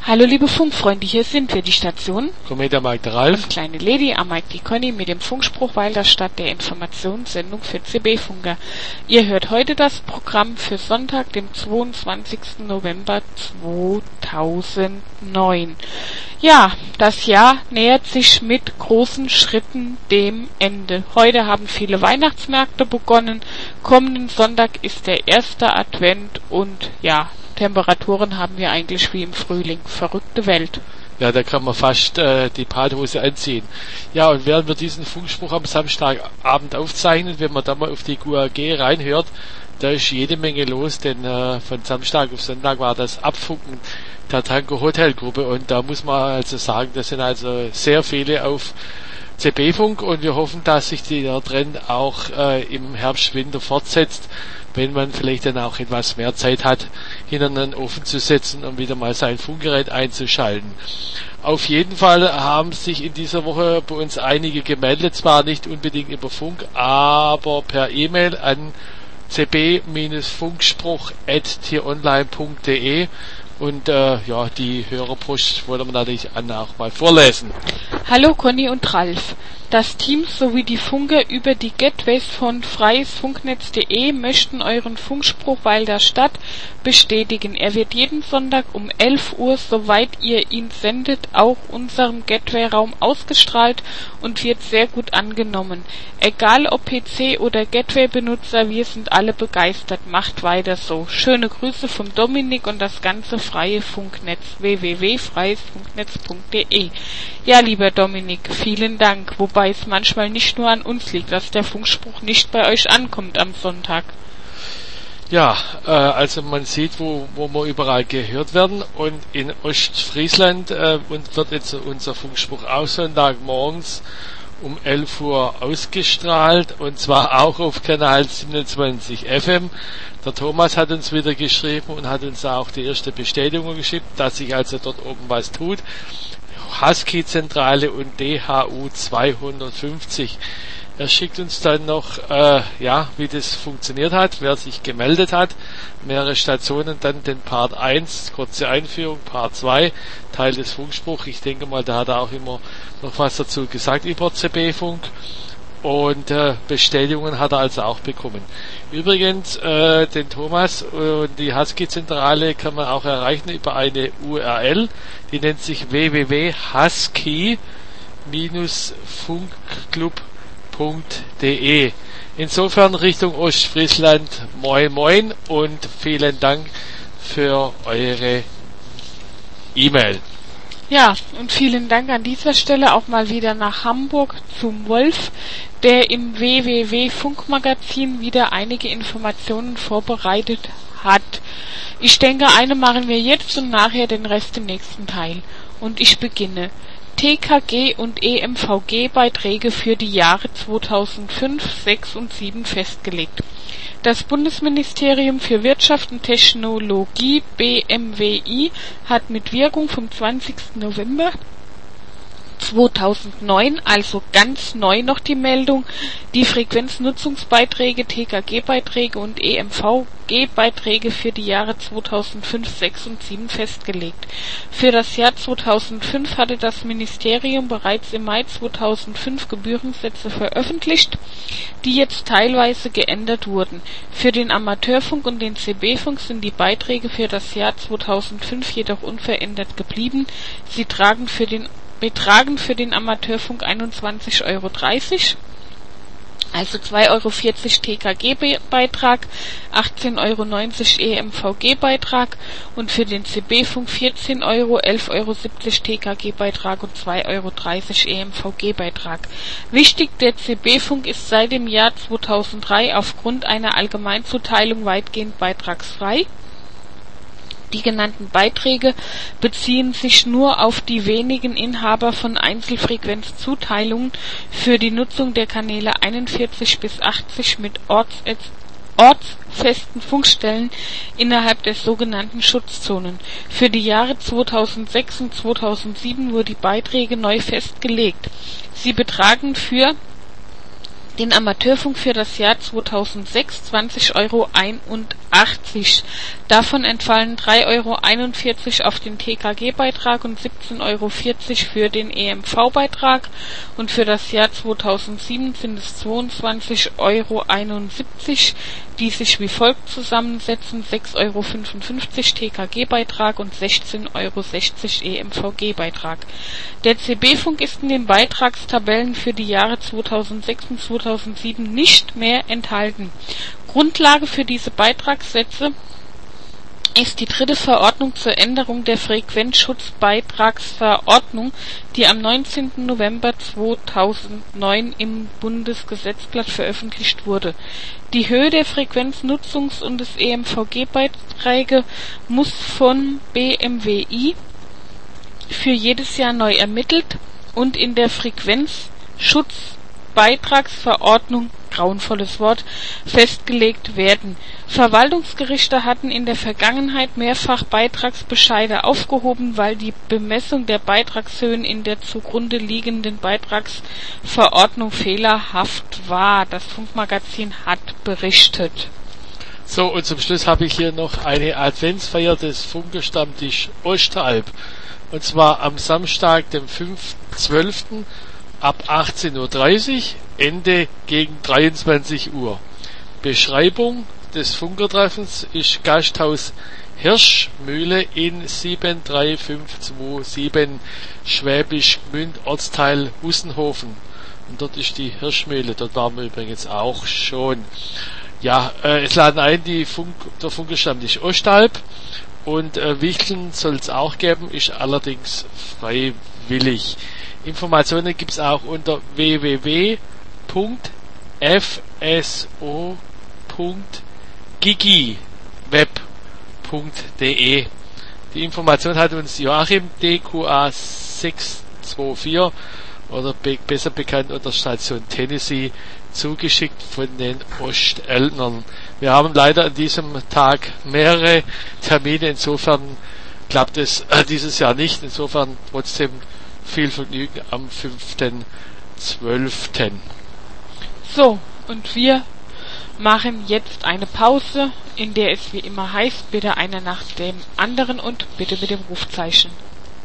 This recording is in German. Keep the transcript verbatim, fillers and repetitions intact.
Hallo liebe Funkfreunde, hier sind wir, die Station Komet am Mike der Ralf und kleine Lady am Mike die Conny mit dem Funkspruch Walderstadt, der Informationssendung für C B-Funker. Ihr hört heute das Programm für Sonntag, dem zweiundzwanzigsten November zweitausendneun. Ja, das Jahr nähert sich mit großen Schritten dem Ende. Heute haben viele Weihnachtsmärkte begonnen, kommenden Sonntag ist der erste Advent und ja, Temperaturen haben wir eigentlich wie im Frühling. Verrückte Welt. Ja, da kann man fast äh, die Badhose anziehen. Ja, und während wir diesen Funkspruch am Samstagabend aufzeichnen, wenn man da mal auf die Q A G reinhört, da ist jede Menge los, denn äh, von Samstag auf Sonntag war das Abfunken der Tango Hotel Gruppe und da muss man also sagen, das sind also sehr viele auf C B-Funk und wir hoffen, dass sich der Trend auch äh, im Herbst, Winter fortsetzt, wenn man vielleicht dann auch etwas mehr Zeit hat, hinter einen Ofen zu setzen und wieder mal sein Funkgerät einzuschalten. Auf jeden Fall haben sich in dieser Woche bei uns einige gemeldet, zwar nicht unbedingt über Funk, aber per E-Mail an c b Funkspruch at tieronline punkt de und äh, ja, die Hörerpost wollen wir natürlich Anna auch mal vorlesen. Hallo Conny und Ralf. Das Team sowie die Funker über die Gateways von freiesfunknetz punkt de möchten euren Funkspruch Walderstadt bestätigen. Er wird jeden Sonntag um elf Uhr, soweit ihr ihn sendet, auch unserem Gateway-Raum ausgestrahlt und wird sehr gut angenommen. Egal ob P C oder Gateway-Benutzer, wir sind alle begeistert. Macht weiter so. Schöne Grüße vom Dominik und das ganze freie Funknetz. w w w punkt freiesfunknetz punkt de. Ja, lieber Dominik, vielen Dank. Wobei es manchmal nicht nur an uns liegt, dass der Funkspruch nicht bei euch ankommt am Sonntag. Ja, äh, also man sieht, wo, wo wir überall gehört werden und in Ostfriesland äh, wird jetzt unser Funkspruch auch Sonntagmorgens um elf Uhr ausgestrahlt und zwar auch auf Kanal siebenundzwanzig F M. Der Thomas hat uns wieder geschrieben und hat uns auch die erste Bestätigung geschickt, dass sich also dort oben was tut. Husky-Zentrale und D H U zweihundertfünfzig. Er schickt uns dann noch, äh, ja, wie das funktioniert hat, wer sich gemeldet hat, mehrere Stationen, dann den Part eins, kurze Einführung, Part zwei, Teil des Funkspruchs. Ich denke mal, da hat er auch immer noch was dazu gesagt über C B-Funk und äh, Bestätigungen hat er also auch bekommen. Übrigens, äh, den Thomas und die Husky-Zentrale kann man auch erreichen über eine U R L, die nennt sich w w w punkt husky funkclub punkt de. Insofern Richtung Ostfriesland, moin moin und vielen Dank für eure E-Mail. Ja, und vielen Dank an dieser Stelle auch mal wieder nach Hamburg zum Wolf, der im w w w punkt funkmagazin wieder einige Informationen vorbereitet hat. Ich denke, eine machen wir jetzt und nachher den Rest im nächsten Teil. Und ich beginne. T K G und E M V G-Beiträge für die Jahre zweitausendfünf, sechs und sieben festgelegt. Das Bundesministerium für Wirtschaft und Technologie B M W I hat mit Wirkung vom zwanzigsten November zweitausendneun, also ganz neu noch die Meldung, die Frequenznutzungsbeiträge, T K G-Beiträge und E M V G-Beiträge für die Jahre zweitausendfünf, sechs und sieben festgelegt. Für das Jahr zweitausendfünf hatte das Ministerium bereits im Mai zweitausendfünf Gebührensätze veröffentlicht, die jetzt teilweise geändert wurden. Für den Amateurfunk und den C B-Funk sind die Beiträge für das Jahr zweitausendfünf jedoch unverändert geblieben. Sie tragen für den betragen für den Amateurfunk einundzwanzig Euro dreißig, also zwei Euro vierzig T K G-Beitrag, achtzehn Euro neunzig E M V G-Beitrag und für den C B-Funk vierzehn Euro, elf Euro siebzig T K G-Beitrag und zwei Euro dreißig E M V G-Beitrag. Wichtig, der C B-Funk ist seit dem Jahr zweitausenddrei aufgrund einer Allgemeinzuteilung weitgehend beitragsfrei. Die genannten Beiträge beziehen sich nur auf die wenigen Inhaber von Einzelfrequenzzuteilungen für die Nutzung der Kanäle einundvierzig bis achtzig mit orts ortsfesten Funkstellen innerhalb der sogenannten Schutzzonen. Für die Jahre zweitausendsechs und zweitausendsieben wurden die Beiträge neu festgelegt. Sie betragen für Den Amateurfunk für das Jahr zweitausendsechs zwanzig Euro einundachtzig. Davon entfallen drei Euro einundvierzig auf den T K G-Beitrag und siebzehn Euro vierzig für den E M V-Beitrag. Und für das Jahr zweitausendsieben sind es zweiundzwanzig Euro einundsiebzig, die sich wie folgt zusammensetzen: sechs Euro fünfundfünfzig T K G-Beitrag und sechzehn Euro sechzig E M V G-Beitrag. Der C B-Funk ist in den Beitragstabellen für die Jahre zweitausendsechs und zweitausendsieben nicht mehr enthalten. Grundlage für diese Beitragssätze ist die dritte Verordnung zur Änderung der Frequenzschutzbeitragsverordnung, die am neunzehnten November zweitausendneun im Bundesgesetzblatt veröffentlicht wurde. Die Höhe der Frequenznutzungs- und des E M V G-Beiträge muss von B M W I für jedes Jahr neu ermittelt und in der Frequenzschutzbeitragsverordnung, grauenvolles Wort, festgelegt werden. Verwaltungsgerichte hatten in der Vergangenheit mehrfach Beitragsbescheide aufgehoben, weil die Bemessung der Beitragshöhen in der zugrunde liegenden Beitragsverordnung fehlerhaft war. Das Funkmagazin hat berichtet. So, und zum Schluss habe ich hier noch eine Adventsfeier des Funkerstammtisch Ostalb. Und zwar am Samstag, dem fünften zwölften ab achtzehn Uhr dreißig, Ende gegen dreiundzwanzig Uhr. Beschreibung des Funkertreffens ist Gasthaus Hirschmühle in sieben drei fünf zwei sieben Schwäbisch Gmünd, Ortsteil Hussenhofen. Und dort ist die Hirschmühle, dort waren wir übrigens auch schon. Ja, äh, es laden ein die Funk, der Funkerstammtisch Ostalb. Und äh, Wichteln soll es auch geben, ist allerdings freiwillig. Informationen gibt es auch unter w w w punkt f s o punkt gigiweb punkt d e. Die Information hat uns Joachim D Q A sechs zwei vier oder be- besser bekannt unter Station Tennessee zugeschickt von den Ostelnern. Wir haben leider an diesem Tag mehrere Termine, insofern klappt es äh, dieses Jahr nicht. Insofern trotzdem viel Vergnügen am fünften zwölften So, und wir machen jetzt eine Pause, in der es wie immer heißt, bitte einer nach dem anderen und bitte mit dem Rufzeichen.